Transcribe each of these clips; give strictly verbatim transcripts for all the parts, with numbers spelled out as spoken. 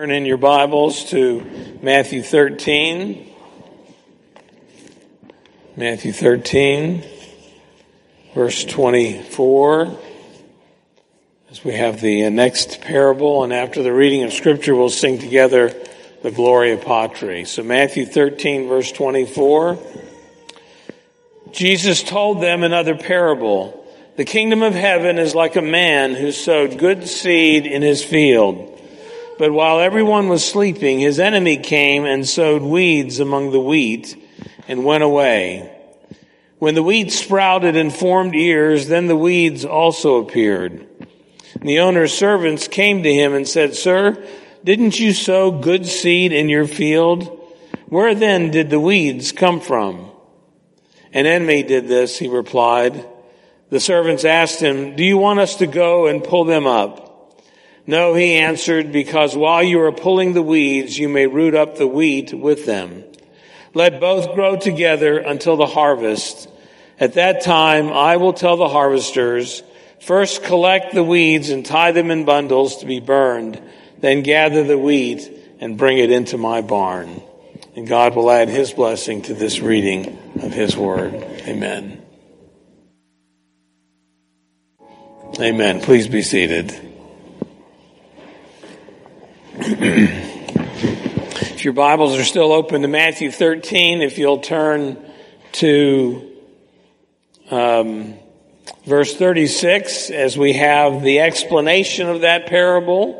Turn in your Bibles to Matthew thirteen. Matthew thirteen, verse twenty-four. As we have the next parable, and after the reading of Scripture, we'll sing together the Gloria Patri. So Matthew thirteen, verse twenty-four. Jesus told them another parable. The kingdom of heaven is like a man who sowed good seed in his field. But while everyone was sleeping, his enemy came and sowed weeds among the wheat and went away. When the wheat sprouted and formed ears, then the weeds also appeared. And the owner's servants came to him and said, "Sir, didn't you sow good seed in your field? Where then did the weeds come from?" "An enemy did this," he replied. The servants asked him, "Do you want us to go and pull them up?" "No," he answered, "because while you are pulling the weeds, you may root up the wheat with them. Let both grow together until the harvest. At that time, I will tell the harvesters, first collect the weeds and tie them in bundles to be burned, then gather the wheat and bring it into my barn." And God will add his blessing to this reading of his word. Amen. Amen. Please be seated. If your Bibles are still open to Matthew thirteen, if you'll turn to um, verse thirty-six, as we have the explanation of that parable.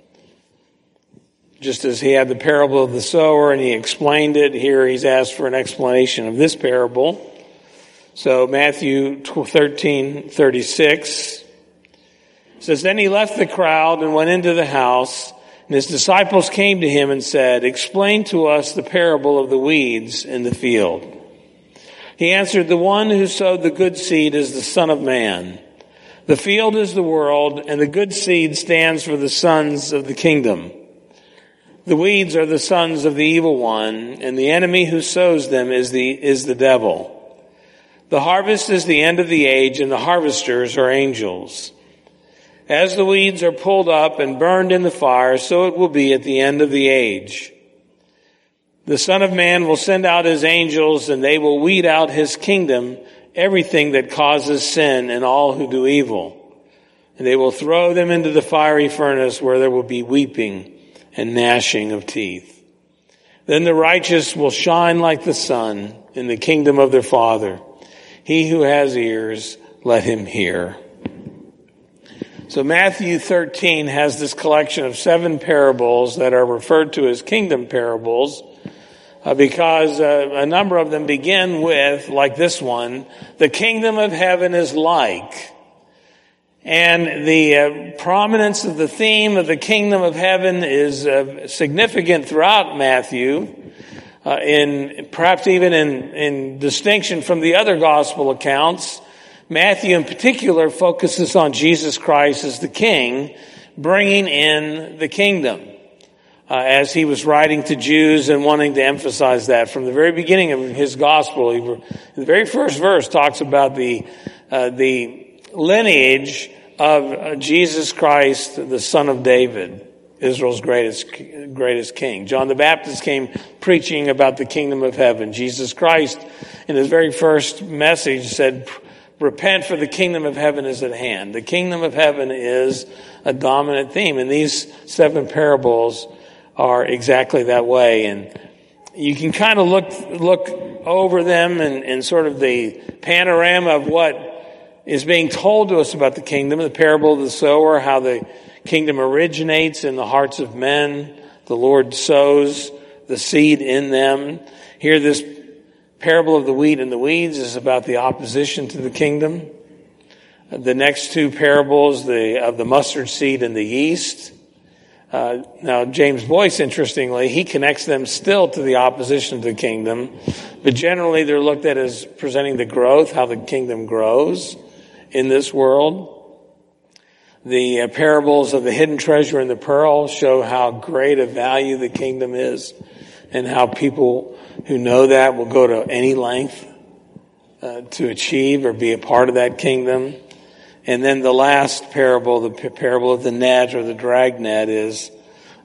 Just as he had the parable of the sower and he explained it, here he's asked for an explanation of this parable. So Matthew thirteen thirty-six says, "Then he left the crowd and went into the house. And his disciples came to him and said, 'Explain to us the parable of the weeds in the field.' He answered, 'The one who sowed the good seed is the Son of Man. The field is the world, and the good seed stands for the sons of the kingdom. The weeds are the sons of the evil one, and the enemy who sows them is the, is the devil. The harvest is the end of the age, and the harvesters are angels. As the weeds are pulled up and burned in the fire, so it will be at the end of the age. The Son of Man will send out his angels, and they will weed out his kingdom, everything that causes sin and all who do evil. And they will throw them into the fiery furnace where there will be weeping and gnashing of teeth. Then the righteous will shine like the sun in the kingdom of their Father. He who has ears, let him hear." So Matthew thirteen has this collection of seven parables that are referred to as kingdom parables uh, because uh, a number of them begin with, like this one, "The kingdom of heaven is like." And the uh, prominence of the theme of the kingdom of heaven is uh, significant throughout Matthew, uh, in perhaps even in, in distinction from the other gospel accounts. Matthew in particular focuses on Jesus Christ as the King, bringing in the kingdom, uh, as he was writing to Jews and wanting to emphasize that. From the very beginning of his gospel, he, the very first verse talks about the uh, the lineage of uh, Jesus Christ, the son of David, Israel's greatest greatest king. John the Baptist came preaching about the kingdom of heaven. Jesus Christ, in his very first message, said, "Repent, for the kingdom of heaven is at hand." The kingdom of heaven is a dominant theme, and these seven parables are exactly that way. And you can kind of look look over them and, and sort of the panorama of what is being told to us about the kingdom. The parable of the sower, how the kingdom originates in the hearts of men. The Lord sows the seed in them. Here, this parable of the wheat and the weeds is about the opposition to the kingdom. The next two parables, the of the mustard seed and the yeast. Uh, now, James Boyce, interestingly, he connects them still to the opposition to the kingdom, but generally they're looked at as presenting the growth, how the kingdom grows in this world. The uh, parables of the hidden treasure and the pearl show how great a value the kingdom is, and how people who know that will go to any length uh, to achieve or be a part of that kingdom. And then the last parable, the parable of the net or the dragnet, is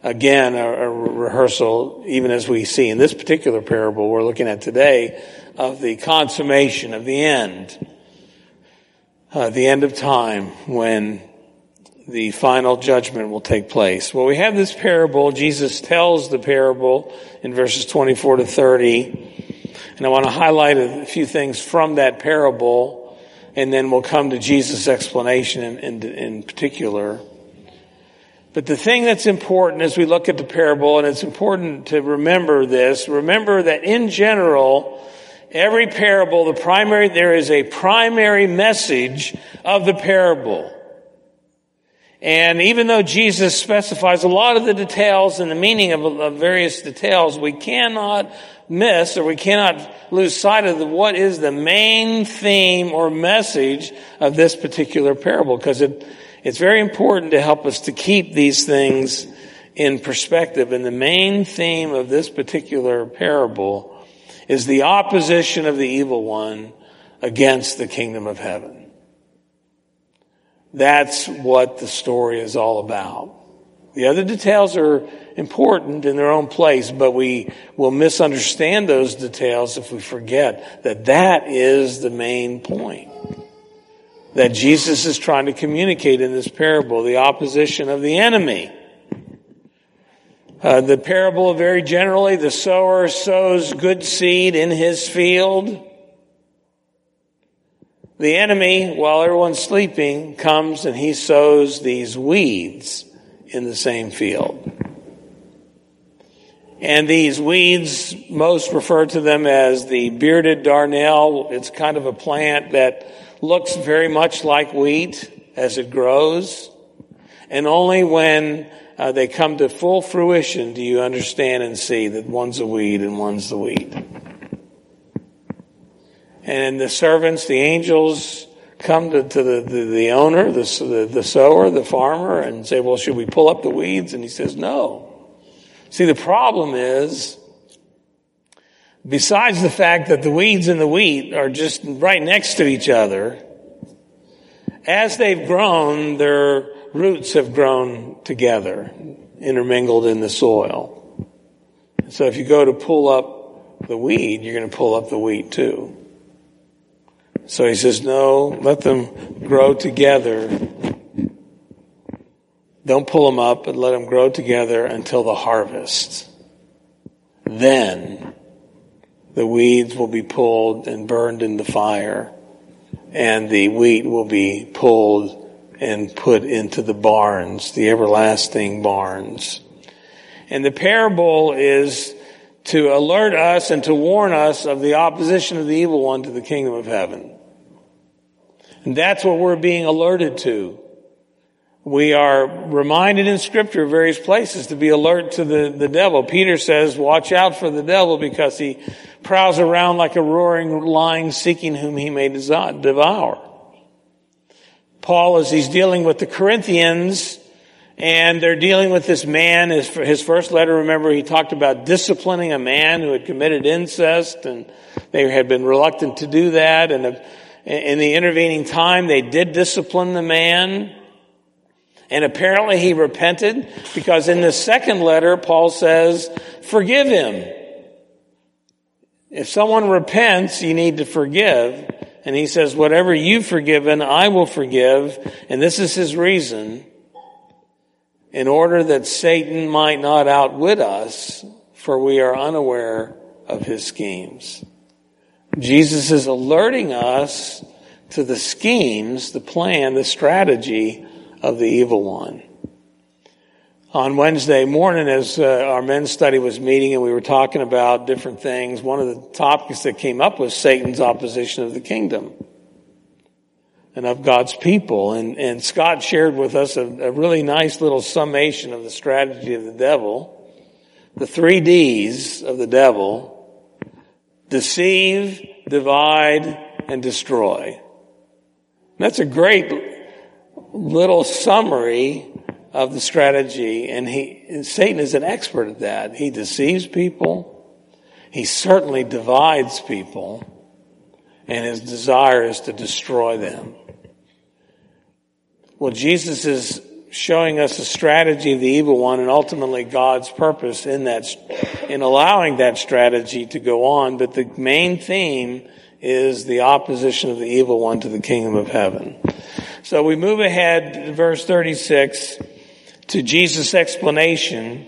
again, a, a rehearsal, even as we see in this particular parable we're looking at today, of the consummation, of the end, uh, the end of time when the final judgment will take place. Well, we have this parable. Jesus tells the parable in verses twenty-four to thirty. And I want to highlight a few things from that parable, and then we'll come to Jesus' explanation in, in, in particular. But the thing that's important as we look at the parable, and it's important to remember this, remember that in general, every parable, the primary, there is a primary message of the parable. And even though Jesus specifies a lot of the details and the meaning of, of various details, we cannot miss or we cannot lose sight of the, what is the main theme or message of this particular parable, because it, it's very important to help us to keep these things in perspective. And the main theme of this particular parable is the opposition of the evil one against the kingdom of heaven. That's what the story is all about. The other details are important in their own place, but we will misunderstand those details if we forget that that is the main point that Jesus is trying to communicate in this parable, the opposition of the enemy. Uh, the parable, very generally, the sower sows good seed in his field. The enemy, while everyone's sleeping, comes and he sows these weeds in the same field. And these weeds, most refer to them as the bearded darnel. It's kind of a plant that looks very much like wheat as it grows. And only when uh, they come to full fruition do you understand and see that one's a weed and one's the wheat. And the servants, the angels, come to, to the, the, the owner, the, the, the sower, the farmer, and say, well, should we pull up the weeds? And he says, no. See, the problem is, besides the fact that the weeds and the wheat are just right next to each other, as they've grown, their roots have grown together, intermingled in the soil. So if you go to pull up the weed, you're going to pull up the wheat too. So he says, no, let them grow together. Don't pull them up, but let them grow together until the harvest. Then the weeds will be pulled and burned in the fire, and the wheat will be pulled and put into the barns, the everlasting barns. And the parable is to alert us and to warn us of the opposition of the evil one to the kingdom of heaven. And that's what we're being alerted to. We are reminded in Scripture, various places, to be alert to the, the devil. Peter says, watch out for the devil because he prowls around like a roaring lion seeking whom he may devour. Paul, as he's dealing with the Corinthians, and they're dealing with this man, his, his first letter, remember, he talked about disciplining a man who had committed incest, and they had been reluctant to do that. And in the intervening time, they did discipline the man. And apparently he repented, because in the second letter, Paul says, forgive him. If someone repents, you need to forgive. And he says, whatever you've forgiven, I will forgive. And this is his reason. In order that Satan might not outwit us, for we are unaware of his schemes. Jesus is alerting us to the schemes, the plan, the strategy of the evil one. On Wednesday morning, as uh, our men's study was meeting and we were talking about different things, one of the topics that came up was Satan's opposition of the kingdom and of God's people. And, and Scott shared with us a, a really nice little summation of the strategy of the devil. The three D's of the devil: deceive, divide, and destroy. That's a great little summary of the strategy, and he, and Satan is an expert at that. He deceives people. He certainly divides people, and his desire is to destroy them. Well, Jesus is showing us a strategy of the evil one and ultimately God's purpose in that, in allowing that strategy to go on. But the main theme is the opposition of the evil one to the kingdom of heaven. So we move ahead to verse thirty-six to Jesus' explanation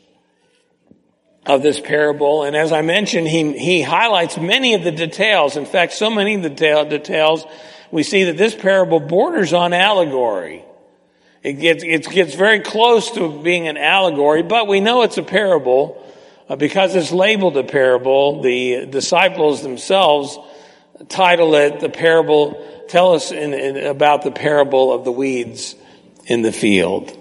of this parable. And as I mentioned, he, he highlights many of the details. In fact, so many of the detail, details, we see that this parable borders on allegory. It gets, it gets very close to being an allegory, but we know it's a parable uh, because it's labeled a parable. The disciples themselves title it the parable, tell us in, in, about the parable of the weeds in the field.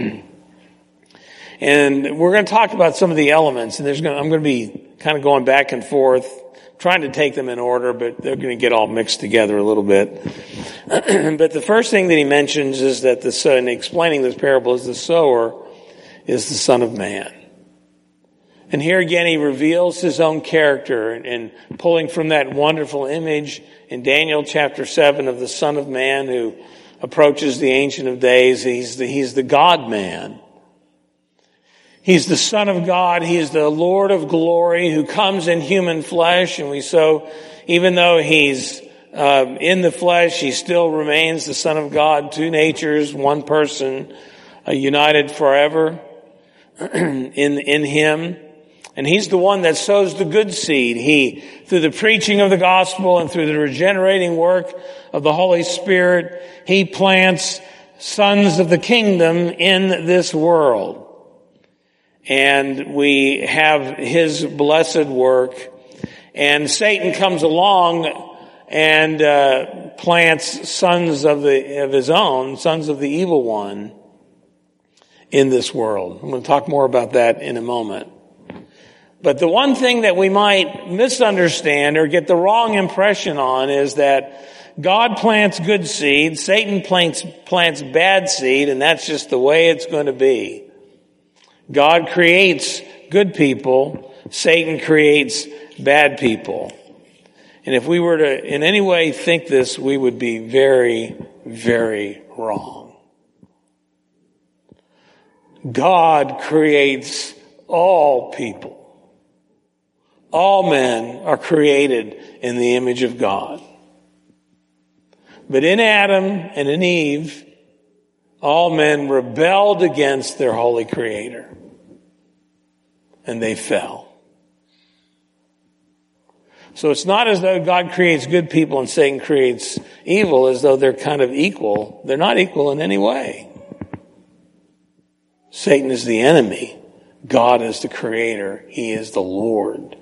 And we're going to talk about some of the elements, and there's going to, I'm going to be kind of going back and forth, trying to take them in order, but they're going to get all mixed together a little bit. But the first thing that he mentions is that the son, in explaining this parable, is the sower is the Son of Man. And here again, he reveals his own character, and, and pulling from that wonderful image in Daniel chapter seven of the Son of Man who approaches the Ancient of Days. He's the, he's the God-man. He's the Son of God. He is the Lord of glory who comes in human flesh. And we so, even though he's uh, in the flesh, he still remains the Son of God. Two natures, one person, uh, united forever in in him. And he's the one that sows the good seed. He, through the preaching of the gospel and through the regenerating work of the Holy Spirit, he plants sons of the kingdom in this world. And we have his blessed work. And Satan comes along and uh, plants sons of the of his own, sons of the evil one in this world. I'm going to talk more about that in a moment. But the one thing that we might misunderstand or get the wrong impression on is that God plants good seed, Satan plants, plants bad seed, and that's just the way it's going to be. God creates good people, Satan creates bad people. And if we were to in any way think this, we would be very, very wrong. God creates all people. All men are created in the image of God. But in Adam and in Eve, all men rebelled against their holy Creator. And they fell. So it's not as though God creates good people and Satan creates evil, as though they're kind of equal. They're not equal in any way. Satan is the enemy. God is the Creator. He is the Lord.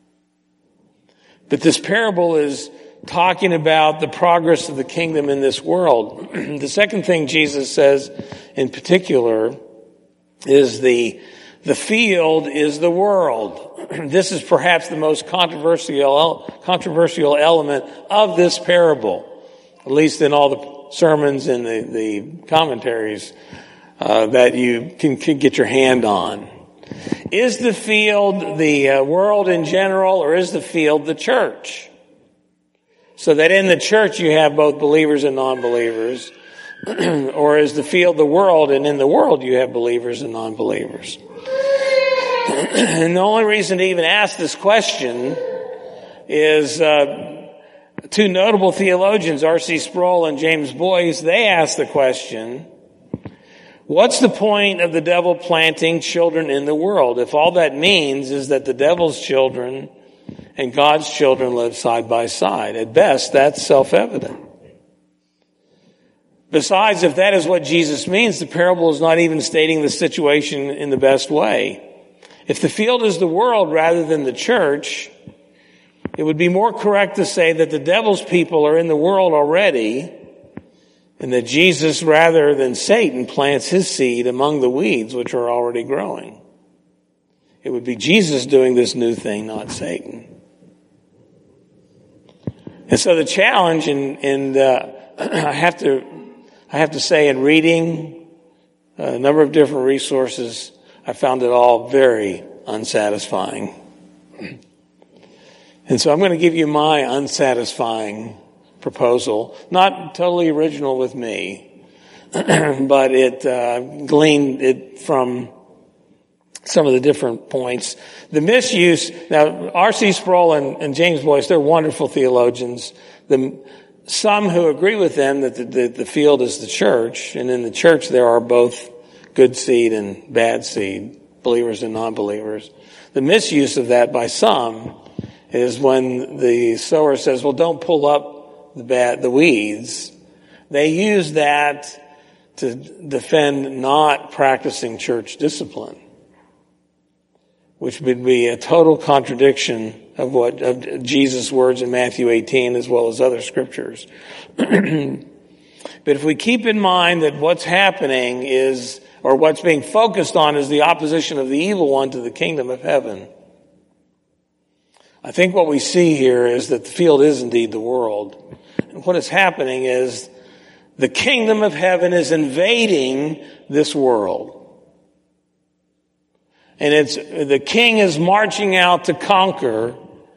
But this parable is talking about the progress of the kingdom in this world. The second thing Jesus says in particular is the, the field is the world. This is perhaps the most controversial, controversial element of this parable, at least in all the sermons and the, the commentaries uh, that you can, can get your hand on. Is the field the uh, world in general, or is the field the church? So that in the church you have both believers and non-believers. Or is the field the world, and in the world you have believers and non-believers? And the only reason to even ask this question is uh, two notable theologians, R C Sproul and James Boyce. They asked the question, what's the point of the devil planting children in the world if all that means is that the devil's children and God's children live side by side? At best, that's self-evident. Besides, if that is what Jesus means, the parable is not even stating the situation in the best way. If the field is the world rather than the church, it would be more correct to say that the devil's people are in the world already, and that Jesus, rather than Satan, plants his seed among the weeds which are already growing. It would be Jesus doing this new thing, not Satan. And so the challenge, and, and uh, I have to, I have to say, in reading a number of different resources, I found it all very unsatisfying. And so I'm going to give you my unsatisfying proposal, not totally original with me, but it uh, gleaned it from some of the different points. The misuse, now R C Sproul and, and James Boyce, they're wonderful theologians. The, some who agree with them that the, the, the field is the church, and in the church there are both good seed and bad seed, believers and non-believers. The misuse of that by some is when the sower says, well, don't pull up the bad, the weeds. They use that to defend not practicing church discipline, which would be a total contradiction of what of Jesus' words in Matthew eighteen as well as other scriptures. But if we keep in mind that what's happening is, or what's being focused on is the opposition of the evil one to the kingdom of heaven, I think what we see here is that the field is indeed the world. And what is happening is the kingdom of heaven is invading this world. And it's, the king is marching out to conquer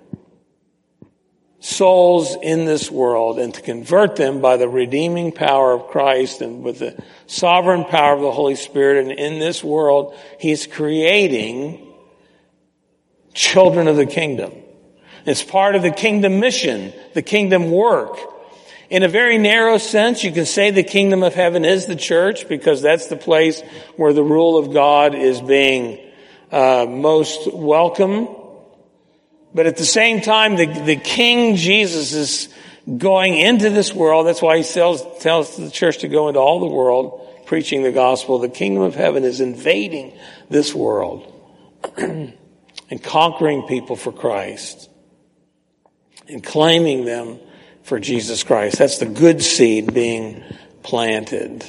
souls in this world and to convert them by the redeeming power of Christ and with the sovereign power of the Holy Spirit. And in this world, he's creating children of the kingdom. It's part of the kingdom mission, the kingdom work. In a very narrow sense, you can say the kingdom of heaven is the church because that's the place where the rule of God is being uh, most welcome. But at the same time, the, the King Jesus is going into this world. That's why he tells, tells the church to go into all the world, preaching the gospel. The kingdom of heaven is invading this world and conquering people for Christ and claiming them for Jesus Christ. That's the good seed being planted.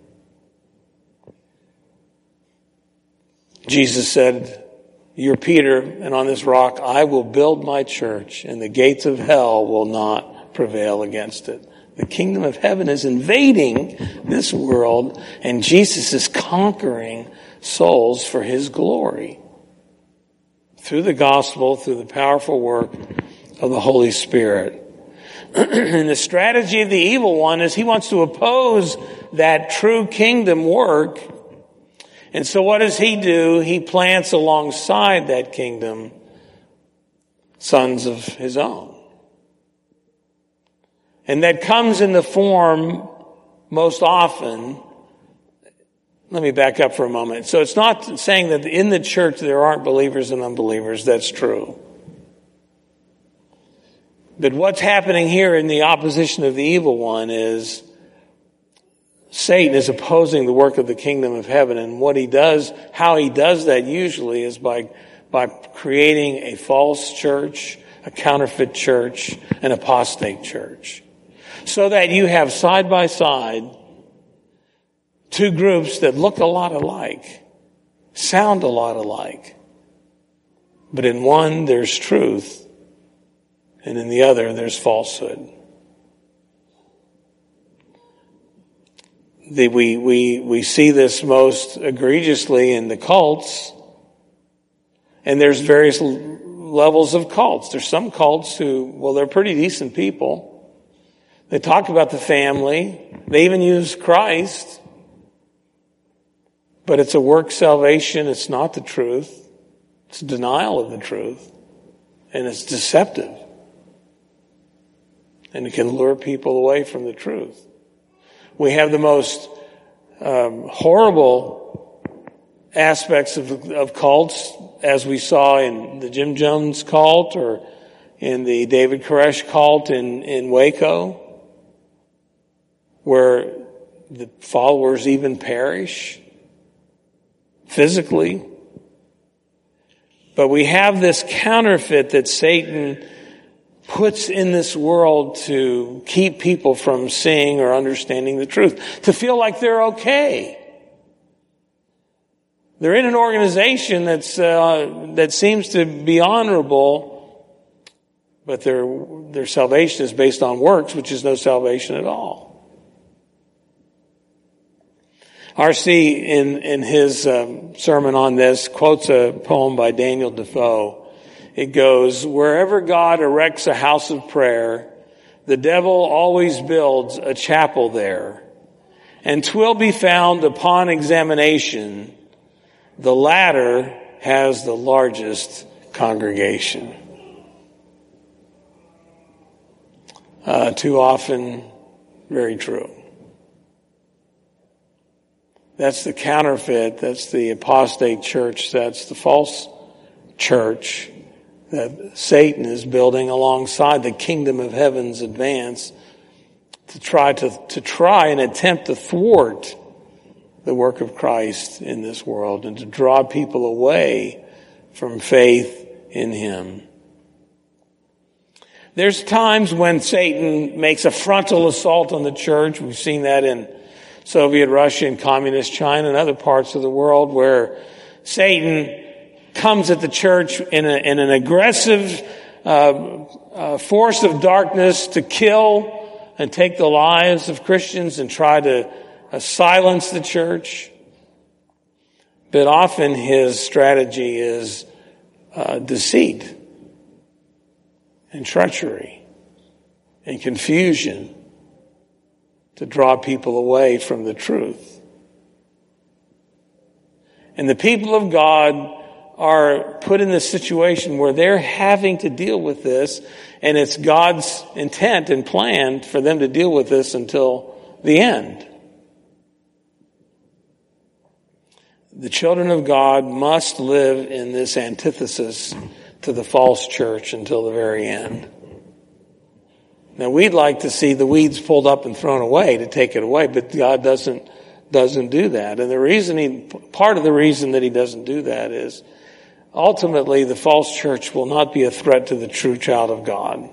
Jesus said, "You're Peter, and on this rock I will build my church, and the gates of hell will not prevail against it." The kingdom of heaven is invading this world, and Jesus is conquering souls for his glory through the gospel, through the powerful work of the Holy Spirit. And the strategy of the evil one is he wants to oppose that true kingdom work. And so what does he do? He plants alongside that kingdom sons of his own. And that comes in the form, most often, let me back up for a moment. So it's not saying that in the church there aren't believers and unbelievers. That's true. But what's happening here in the opposition of the evil one is Satan is opposing the work of the kingdom of heaven. And what he does, how he does that usually is by, by creating a false church, a counterfeit church, an apostate church. So that you have side by side two groups that look a lot alike, sound a lot alike. But in one there's truth, and in the other, there's falsehood. The, we, we, we see this most egregiously in the cults. And there's various l- levels of cults. There's some cults who, well, they're pretty decent people. They talk about the family. They even use Christ. But it's a work salvation. It's not the truth. It's a denial of the truth. And it's deceptive. And it can lure people away from the truth. We have the most um, horrible aspects of, of cults, as we saw in the Jim Jones cult or in the David Koresh cult in, in Waco, where the followers even perish physically. But we have this counterfeit that Satan puts in this world to keep people from seeing or understanding the truth, to feel like they're okay. They're in an organization that's uh, that seems to be honorable, but their their salvation is based on works, which is no salvation at all. R C in in his um, sermon on this quotes a poem by Daniel Defoe. It goes, "Wherever God erects a house of prayer, the devil always builds a chapel there. And 'twill be found upon examination, the latter has the largest congregation. Uh, too often, very true. That's the counterfeit, that's the apostate church, that's the false church that Satan is building alongside the kingdom of heaven's advance to try to, to try and attempt to thwart the work of Christ in this world and to draw people away from faith in him. There's times when Satan makes a frontal assault on the church. We've seen that in Soviet Russia and communist China and other parts of the world where Satan comes at the church in, a, in an aggressive uh, uh, force of darkness to kill and take the lives of Christians and try to uh, silence the church. But often his strategy is uh, deceit and treachery and confusion to draw people away from the truth. And the people of God are put in this situation where they're having to deal with this, and it's God's intent and plan for them to deal with this until the end. The children of God must live in this antithesis to the false church until the very end. Now, we'd like to see the weeds pulled up and thrown away to take it away, but God doesn't doesn't do that. And the reason he, part of the reason that he doesn't do that is ultimately the false church will not be a threat to the true child of God.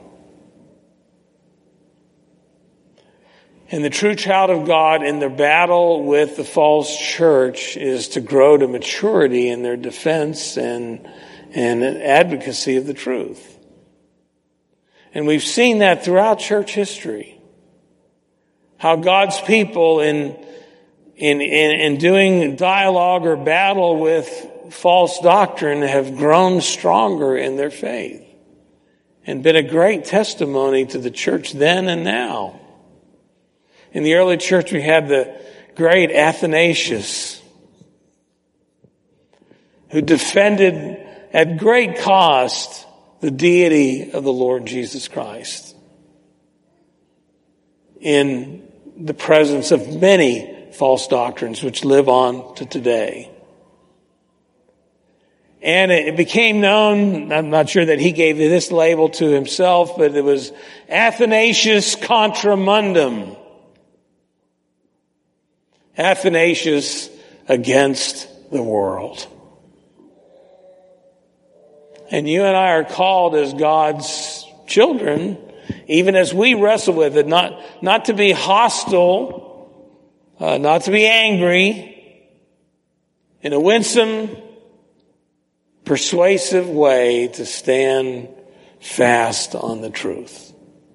And the true child of God in their battle with the false church is to grow to maturity in their defense and, and advocacy of the truth. And we've seen that throughout church history. How God's people in, in, in, in doing dialogue or battle with false doctrine have grown stronger in their faith and been a great testimony to the church then and now. In the early church, we had the great Athanasius, who defended at great cost the deity of the Lord Jesus Christ in the presence of many false doctrines which live on to today. And it became known, I'm not sure that he gave this label to himself, but it was Athanasius contra mundum. Athanasius against the world. And you and I are called as God's children, even as we wrestle with it, not, not to be hostile, uh, not to be angry, in a winsome, persuasive way to stand fast on the truth.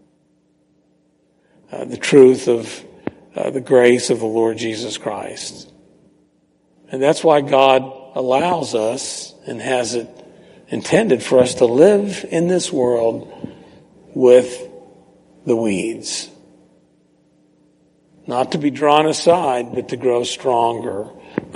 Uh, the truth of uh, the grace of the Lord Jesus Christ. And that's why God allows us and has it intended for us to live in this world with the weeds. Not to be drawn aside, but to grow stronger.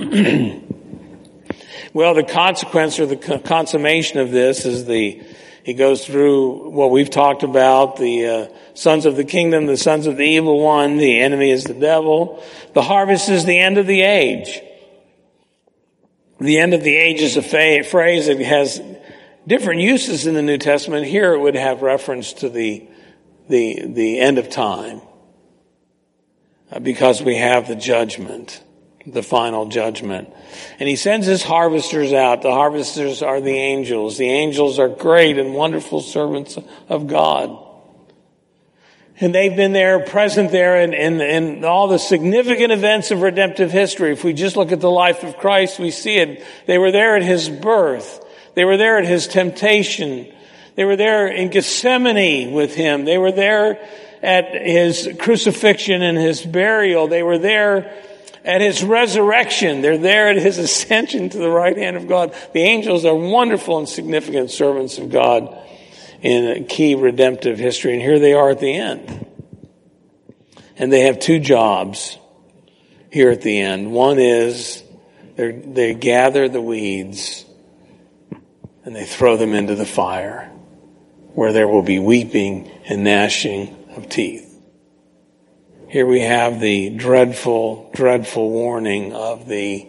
Well, the consequence or the consummation of this is the, he goes through what we've talked about, the uh, sons of the kingdom, the sons of the evil one, the enemy is the devil. The harvest is the end of the age. The end of the age is a fa- phrase that has different uses in the New Testament. Here it would have reference to the, the, the end of time. Uh, because we have the judgment. The final judgment. And he sends his harvesters out. The harvesters are the angels. The angels are great and wonderful servants of God. And they've been there, present there in, in, in all the significant events of redemptive history. If we just look at the life of Christ, we see it. They were there at his birth. They were there at his temptation. They were there in Gethsemane with him. They were there at his crucifixion and his burial. They were there at his resurrection. They're there at his ascension to the right hand of God. The angels are wonderful and significant servants of God in key redemptive history. And here they are at the end. And they have two jobs. here at the end. One is they gather the weeds and they throw them into the fire, where there will be weeping and gnashing of teeth. Here we have the dreadful, dreadful warning of the,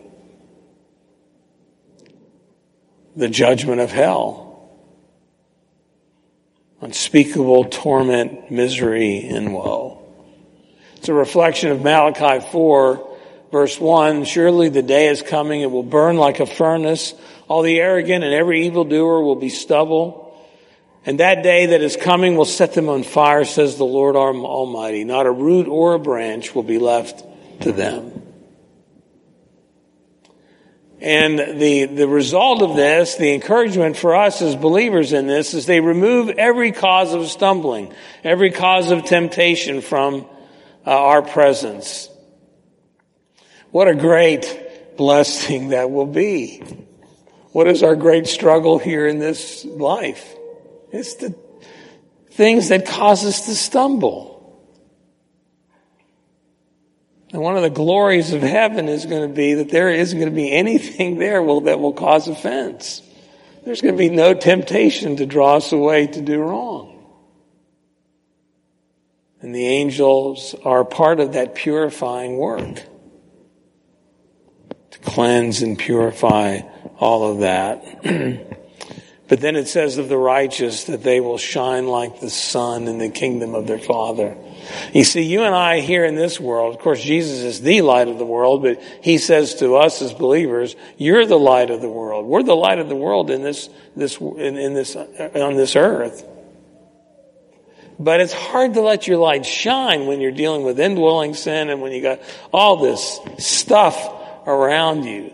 the judgment of hell. Unspeakable torment, misery, and woe. It's a reflection of Malachi four, verse one. Surely the day is coming, it will burn like a furnace. All the arrogant and every evildoer will be stubble. And that day that is coming will set them on fire, says the Lord Almighty. Not a root or a branch will be left to them. And the, the result of this, the encouragement for us as believers in this, is they remove every cause of stumbling, every cause of temptation from uh, our presence. What a great blessing that will be. What is our great struggle here in this life? It's the things that cause us to stumble. And one of the glories of heaven is going to be that there isn't going to be anything there will, that will cause offense. There's going to be no temptation to draw us away to do wrong. And the angels are part of that purifying work, to cleanse and purify all of that. But then it says of the righteous that they will shine like the sun in the kingdom of their Father. You see, you and I here in this world, of course, Jesus is the light of the world, but he says to us as believers, you're the light of the world. We're the light of the world in this, this, in, in this, on this earth. But it's hard to let your light shine when you're dealing with indwelling sin and when you got all this stuff around you.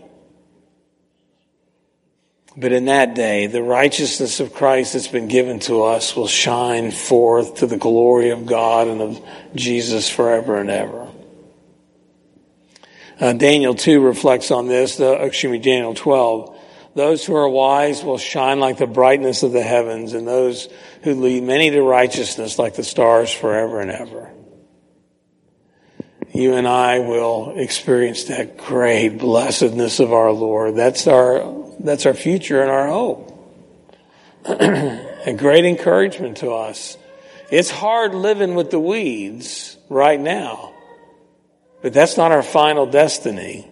But in that day, the righteousness of Christ that's been given to us will shine forth to the glory of God and of Jesus forever and ever. Uh, Daniel two reflects on this, the, excuse me, Daniel twelve. Those who are wise will shine like the brightness of the heavens, and those who lead many to righteousness like the stars forever and ever. You and I will experience that great blessedness of our Lord. That's our That's our future and our hope. A great encouragement to us. It's hard living with the weeds right now, but that's not our final destiny.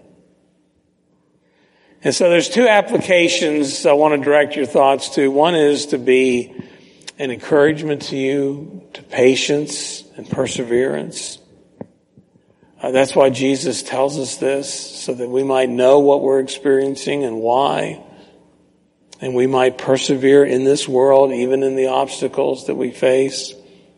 And so there's two applications I want to direct your thoughts to. One is to be an encouragement to you, to patience and perseverance. Uh, that's why Jesus tells us this, so that we might know what we're experiencing and why. And we might persevere in this world, even in the obstacles that we face.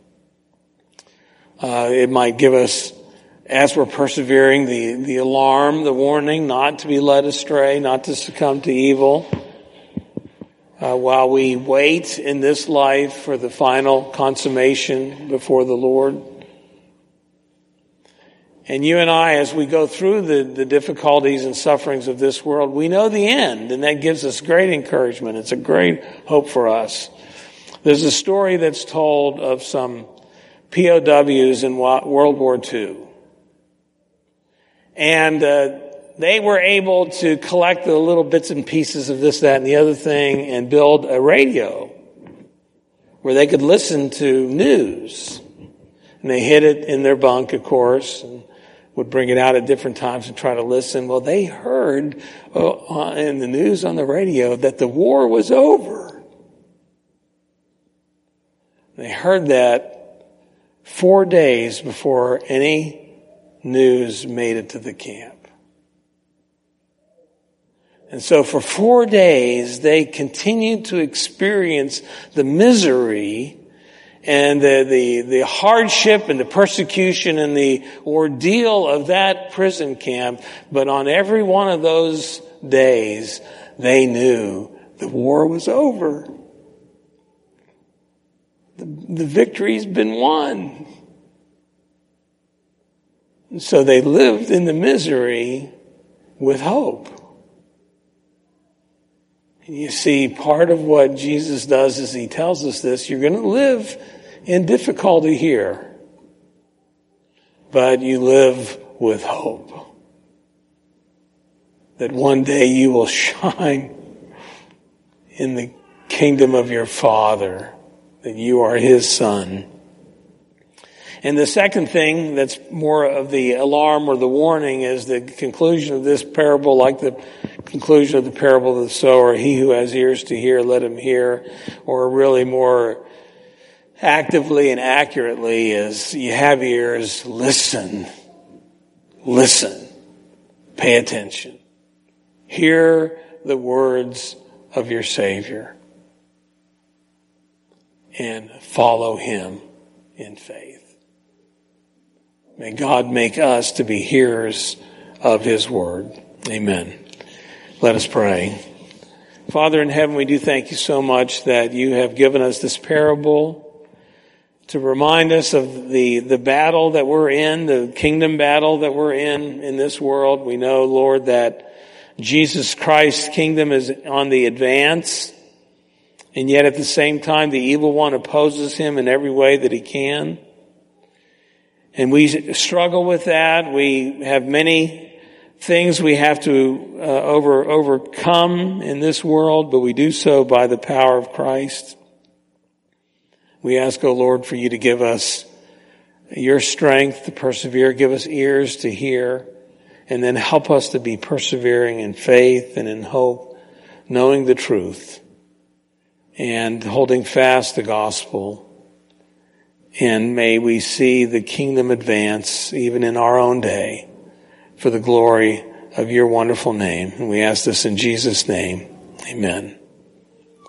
Uh, it might give us, as we're persevering, the, the alarm, the warning not to be led astray, not to succumb to evil. Uh, while we wait in this life for the final consummation before the Lord. And you and I, as we go through the, the difficulties and sufferings of this world, we know the end, and that gives us great encouragement. It's a great hope for us. There's a story that's told of some P O Ws in World War Two. And uh, they were able to collect the little bits and pieces of this, that, and the other thing and build a radio where they could listen to news. And they hid it in their bunk, of course, and would bring it out at different times and try to listen. Well, they heard uh, in the news on the radio that the war was over. They heard that four days before any news made it to the camp. And so for four days, they continued to experience the misery and the, the, the hardship and the persecution and the ordeal of that prison camp. But on every one of those days, they knew the war was over. The, the victory's been won. And so they lived in the misery with hope. And you see, part of what Jesus does is he tells us this: you're going to live in difficulty here, but you live with hope. that one day you will shine in the kingdom of your Father, that you are his son. And the second thing that's more of the alarm or the warning is the conclusion of this parable, like the conclusion of the parable of the sower. He who has ears to hear, let him hear. Or really more actively and accurately is, you have ears, listen. Listen. Pay attention. Hear the words of your Savior. And follow him in faith. May God make us to be hearers of his word. Amen. Let us pray. Father in heaven, we do thank you so much that you have given us this parable to remind us of the, the battle that we're in, the kingdom battle that we're in in this world. We know, Lord, that Jesus Christ's kingdom is on the advance, and yet at the same time, the evil one opposes him in every way that he can. And we struggle with that. We have many things we have to uh, over overcome in this world, but we do so by the power of Christ. We ask, O Lord, for you to give us your strength to persevere, give us ears to hear, and then help us to be persevering in faith and in hope, knowing the truth and holding fast the gospel. And may we see the kingdom advance even in our own day for the glory of your wonderful name. And we ask this in Jesus' name. Amen.